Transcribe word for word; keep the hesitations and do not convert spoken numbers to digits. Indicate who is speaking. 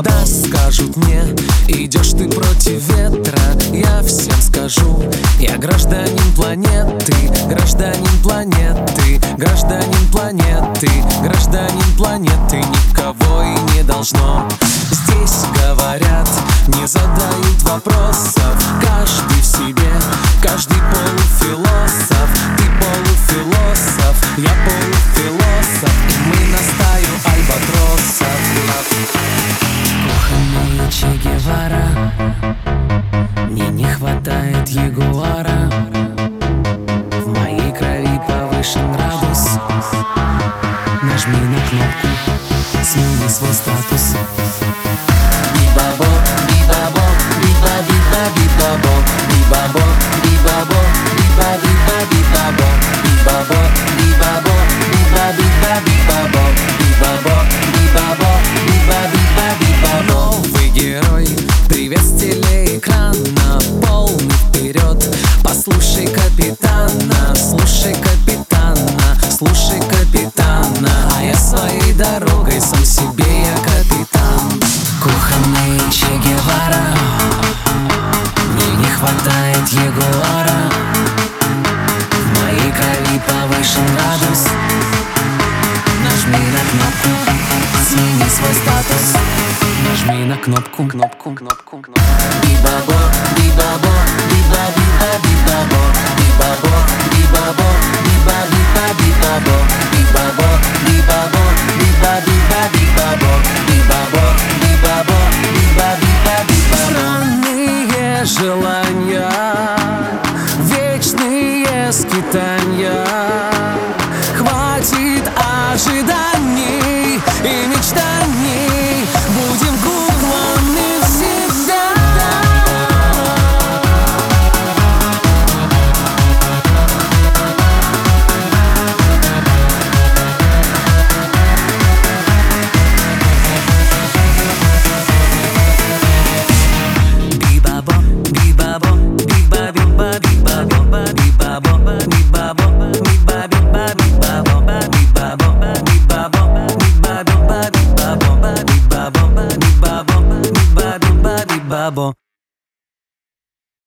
Speaker 1: Когда скажут мне: идешь ты против ветра, я всем скажу: я гражданин планеты, гражданин планеты, гражданин планеты, гражданин планеты. Никого и не должно. Здесь говорят, не задают вопросов. Каждый в себе, каждый полуфилософ. Ты полуфилософ, я полуфилософ, и мы на стаю альбатросов.
Speaker 2: Кухонный Че Гевара, мне не хватает ягуара. В моей крови повышен градус. Нажми на кнопку, смени свой статус.
Speaker 1: Би-бабо, би-бабо, биба-биба, би-бабо, би-бабо, би-бабо, биба-биба, би-бабо, би-бабо, би-бабо, биба-биба, би-бабо, би-бабо, би-бабо, биба-биба, би-бабо. Новый герой, привет с телеэкрана, полный вперед. Послушай капитана, слушай капитана, слушай капитана. А я своей дорогой, сам себе я капитан.
Speaker 2: Кухонный Че Гевара, мне не хватает ягуара. В моей крови повышен градус. Нажми на кнопку, смени свой статус. Нажми на кнопку, кнопку, кнопку, кнопку.
Speaker 1: Би-бабо, би-бабо, биба-биба, би-бабо, би-бабо, би-бабо, биба-биба, би-бабо, би-бабо, би-бабо, биба-биба, би-бабо, би-бабо, би-бабо, биба-биба, би-бабо. Странные желания, вечные скитания. Хватит ожиданий и мечтаний. Будем куклами всегда.
Speaker 2: Би-бабо, би-бабо, биба-биба, би-бабо, би-бабо, би-бабо, биба-биба, би-бабо, би-бабо, би-бабо, биба-биба, би-бабо, би-бабо, би-бабо, биба-биба, би-бабо.